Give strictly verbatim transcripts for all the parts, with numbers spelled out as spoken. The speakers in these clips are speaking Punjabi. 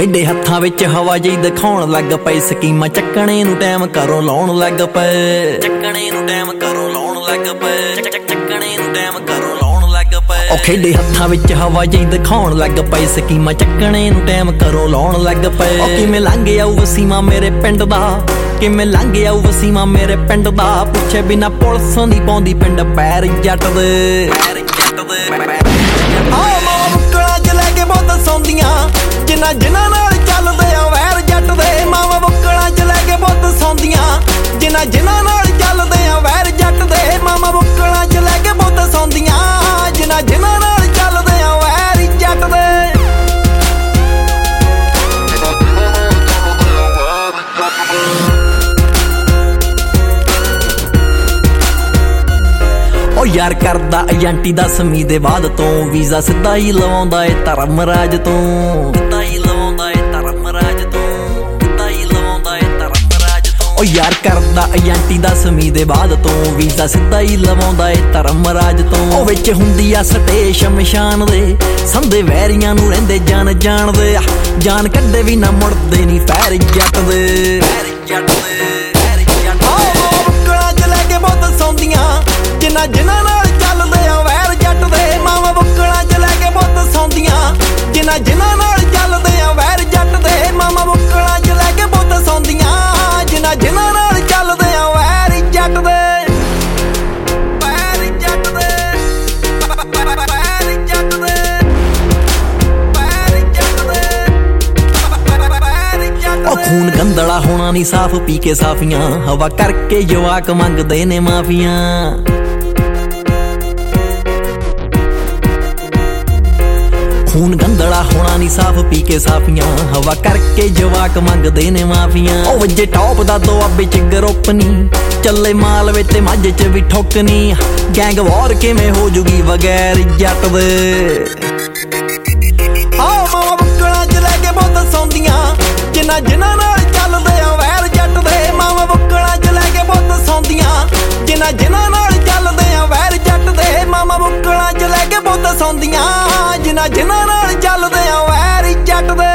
ਖੇਡੇ ਹੱਥਾਂ ਵਿੱਚ ਹਵਾ ਜਿਹੀ ਦਿਖਾਉਣ ਲੱਗ ਪਏ, ਸਕੀਮਾਂ ਚੱਕਣੇ ਨੂੰ ਟਾਈਮ ਕਰੋ ਲਾਉਣ ਲੱਗ ਪਏ, ਚੱਕਣੇ ਨੂੰ ਟਾਈਮ ਕਰੋ ਲਾਉਣ ਲੱਗ ਪਏ, ਚੱਕਣੇ ਨੂੰ ਟਾਈਮ ਕਰੋ ਲਾਉਣ ਲੱਗ ਪਏ। ਉਹ ਖੇਡੇ ਹੱਥਾਂ ਵਿੱਚ ਹਵਾ ਜਿਹੀ ਦਿਖਾਉਣ ਲੱਗ ਪਏ, ਸਕੀਮਾਂ ਚੱਕਣੇ ਨੂੰ ਟਾਈਮ ਕਰੋ ਲਾਉਣ ਲੱਗ ਪਏ। ਉਹ ਕਿਵੇਂ ਲੰਘ ਆਊ ਵਸੀਮਾ ਮੇਰੇ ਪਿੰਡ ਦਾ, ਕਿਵੇਂ ਲੰਘ ਆਊ ਵਸੀਮਾ ਮੇਰੇ ਪਿੰਡ ਦਾ, ਪੁੱਛੇ ਬਿਨਾ ਪੁਲਿਸ ਨਹੀਂ ਪਾਉਂਦੀ ਪਿੰਡ ਪੈਰ ਜੱਟ ਦੇ, ਪੈਰ ਜੱਟ ਦੇ। ਆਹ ਮਾਵਾ ਬੁੱਕਲਾਂ ਚ ਲੈ ਕੇ ਬਹੁਤ ਸੌਂਦੀਆਂ, ਜਿਨ੍ਹਾਂ ਜਿਨ੍ਹਾਂ ਨਾਲ ਚੱਲਦੇ ਆ ਵੈਰ ਜੱਟ ਦੇ। ਮਾਵਾ ਬੁੱਕਲਾਂ ਚ ਲੈ ਕੇ ਬਹੁਤ ਸੌਂਦੀਆਂ, ਜਿਨ੍ਹਾਂ ਜਿਨ੍ਹਾਂ ਨਾਲ ਚੱਲਦੇ ਆ ਵੈਰ ਜੱਟ ਦੇ। ਮਾਵਾ ਬੁੱਕਲਾਂ ਚ ਲੈ ਕੇ ਬਹੁਤ ਸੌਂਦੀਆਂ, ਜਿਨ੍ਹਾਂ ਜਿਨ੍ਹਾਂ ਨਾਲ ਚੱਲਦੇ ਆ ਵੈਰ ਜੱਟ ਦੇ। ਉਹ ਯਾਰ ਕਰਦਾ ਏਜੰਟੀ ਦਾ ਸਮੀ ਦੇ ਬਾਅਦ ਤੋਂ, ਵੀਜ਼ਾ ਸਿੱਧਾ ਹੀ ਲਵਾਉਂਦਾ ਏ ਧਰਮਰਾਜ ਤੋਂ, ਸਿੱਧਾ ਹੀ ਲਵਾਉਂਦਾ ਏ ਧਰਮਰਾਜ ਤੋਂ, ਸਿੱਧਾ ਹੀ ਲਵਾਉਂਦਾ ਏ ਧਰਮਰਾਜ ਤੋਂ। ਉਹ ਯਾਰ ਕਰਦਾ ਏਜੰਟੀ ਦਾ ਸਮੀ ਦੇ ਬਾਅਦ ਤੋਂ, ਵੀਜ਼ਾ ਸਿੱਧਾ ਹੀ ਲਵਾਉਂਦਾ ਏ ਧਰਮਰਾਜ ਤੋਂ। ਉਹ ਵਿੱਚ ਹੁੰਦੀ ਆ ਸਟੇ ਸ਼ਮਸ਼ਾਨ ਦੇ, ਸੰਦੇ ਵੈਰੀਆਂ ਨੂੰ ਰਹਿੰਦੇ ਜਾਨ ਜਾਣਦੇ, ਜਾਨ ਕੱਢੇ ਵੀ ਨਾ ਮੁੜਦੇ ਨੀ ਫੈਰ ਜੱਟ ਦੇ, ਫੈਰ ਜੱਟ ਦੇ। ਬਹੁਤ ਸੌਂਦੀਆਂ, ਜਿਨ੍ਹਾਂ ਜਿਨ੍ਹਾਂ ਨਾਲ ਚੱਲਦੇ ਆ ਵੈਰ ਜੱਟ ਦੇ। ਮਾਵਾ ਬੁੱਕਲਾਂ ਚ ਲੈ ਕੇ ਬਹੁਤ ਸੌਂਦੀਆਂ, ਜਿਨ੍ਹਾਂ ਜਿਨ੍ਹਾਂ ਨਾਲ ਚੱਲਦੇ ਆ ਵੈਰ ਜੱਟ ਦੇ। ਮਾਵਾ ਬੁੱਕਲਾਂ ਚ ਲੈ ਕੇ ਬਹੁਤ ਸੌਂਦੀਆਂ, ਜਿਨ੍ਹਾਂ ਜਿਨ੍ਹਾਂ ਨਾਲ ਚੱਲਦੇ ਆ ਵੈਰ ਜੱਟ ਦੇ, ਵੈਰ ਜੱਟ ਦੇ, ਵੈਰ ਜੱਟ ਦੇ, ਵੈਰ ਜੱਟ ਦੇ, ਵੈਰ ਜੱਟ। ਉਹ ਖੂਨ ਗੰਦਲਾ ਹੋਣਾ ਨੀ ਸਾਫ਼ ਪੀ ਕੇ ਸਾਫੀਆਂ, ਹਵਾ ਕਰਕੇ ਜਵਾਕ ਮੰਗਦੇ ਨੇ ਮਾਫੀਆਂ। ਖੂਨ ਗੰਦਲਾ ਹੋਣਾ ਨੀ ਸਾਫ਼ ਪੀ ਕੇ ਸਾਫੀਆਂ, ਹਵਾ ਕਰਕੇ ਜਵਾਕ ਮੰਗਦੇ ਨੇ ਮਾਫੀਆਂ। ਉਹ ਵਜੇ ਟੌਪ ਦਾ ਦੁਆਬੇ ਚ ਗਰੁੱਪ ਨੀ, ਚੱਲੇ ਮਾਲਵੇ ਤੇ ਮਾਝੇ ਚ ਵੀ ਠੁੱਕ ਨੀ, ਗੈਂਗ ਵਾਰ ਕਿਵੇਂ ਹੋ ਜੂਗੀ ਬਗੈਰ ਜੱਟ ਦੇ। ਆਹ ਮਾਵਾ ਬੁੱਕਲਾਂ ਚ ਲੈ ਕੇ ਬਹੁਤ ਸੌਂਦੀਆਂ, ਜਿਨ੍ਹਾਂ ਜਿਨ੍ਹਾਂ ਨਾਲ ਚੱਲਦੇ ਆ ਵੈਰ ਜੱਟ ਦੇ। ਮਾਵਾ ਬੁੱਕਲਾਂ ਚ ਲੈ ਕੇ ਬਹੁਤ ਸੌਂਦੀਆਂ, ਜਿਨ੍ਹਾਂ ਜਿਨ੍ਹਾਂ ਨਾਲ ਚੱਲਦੇ ਆ ਵੈਰ ਜੱਟ ਦੇ। ਮਾਵਾ ਬੁੱਕਲਾਂ ਚ ਲੈ ਕੇ ਬਹੁਤ ਸੌਂਦੀਆਂ, ਜਿਨ੍ਹਾਂ ਜਿਨ੍ਹਾਂ ਨਾਲ ਚੱਲਦੇ ਆ ਵੈਰ ਜੱਟ ਦੇ।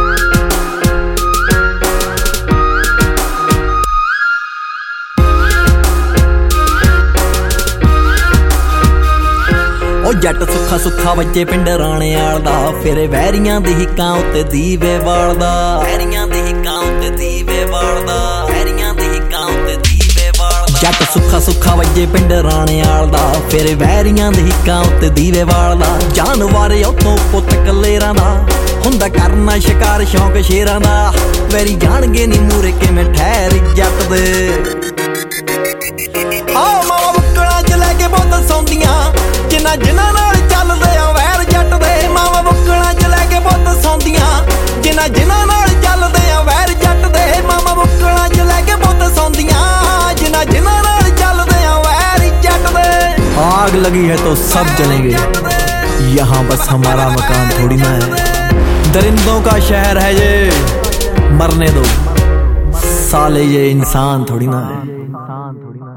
ਉਹ ਜੱਟ ਸੁੱਖਾ ਸੁੱਖਾ ਵੱਜੇ ਪਿੰਡ ਰਾਣੇਆਲ ਦਾ, ਫਿਰ ਵੈਰੀਆਂ ਦੀ ਹਿੱਕਾਂ ਉੱਤੇ ਦੀਵੇ ਬਾਲਦਾ, ਵੈਰੀਆਂ ਦੀ ਹਿੱਕਾਂ ਉੱਤੇ ਦੀਵੇ ਬਾਲਦਾ, ਵੈਰੀਆਂ ਦੀ ਹਿੱਕਾਂ ਉੱਤੇ ਦੀਵੇ ਬਾਲਦਾ। ਜੱਟ ਸੁੱਖਾ ਸੁੱਖਾ ਵੱਜੇ ਪਿੰਡ ਰਾਣੇਆਲ ਦਾ, ਫਿਰ ਵੈਰੀਆਂ ਦੀ ਹਿੱਕਾਂ ਉੱਤੇ ਦੀਵੇ ਬਾਲਦਾ। ਜਾਨਵਰ ਉੱਤੋਂ ਪੁੱਤ ਕਲੇਰਾਂ ਦਾ, ਹੁੰਦਾ ਕਰਨਾ ਸ਼ਿਕਾਰ ਸ਼ੌਂਕ ਸ਼ੇਰਾਂ ਦਾ, ਵੈਰੀ ਜਾਣਗੇ ਨੀ ਮੂਰੇ ਕਿਵੇਂ ਠਹਿਰ ਜੱਟ ਦੇ। ਆਹ ਮਾਵਾ ਬੁੱਕਲਾਂ ਚ ਲੈ ਕੇ ਬਹੁਤ ਸੌਂਦੀਆਂ, ਜਿਨ੍ਹਾਂ ਜਿਨ੍ਹਾਂ ਨਾਲ ਚੱਲਦੇ ਆ ਵੈਰ ਜੱਟ ਦੇ। ਮਾਵਾ ਬੁੱਕਲਾਂ ਚ ਲੈ ਕੇ ਬਹੁਤ ਸੌਂਦੀਆਂ, ਜਿਨ੍ਹਾਂ ਜਿਨ੍ਹਾਂ ਨਾਲ ਚੱਲਦੇ ਆ ਵੈਰ ਜੱਟ ਦੇ। ਮਾਵਾ ਬੁੱਕਲਾਂ ਚ ਲੈ ਕੇ ਬਹੁਤ ਸੌਂਦੀਆਂ, ਜਿਨ੍ਹਾਂ ਜਿਨ੍ਹਾਂ ਨਾਲ ਚੱਲਦੇ ਆ ਵੈਰ ਜੱਟ ਦੇ। आग लगी है तो सब जलेंगे, यहाँ बस हमारा मकान थोड़ी ना है, दरिंदों का शहर है ये, मरने दो साले ये इंसान थोड़ी ना है।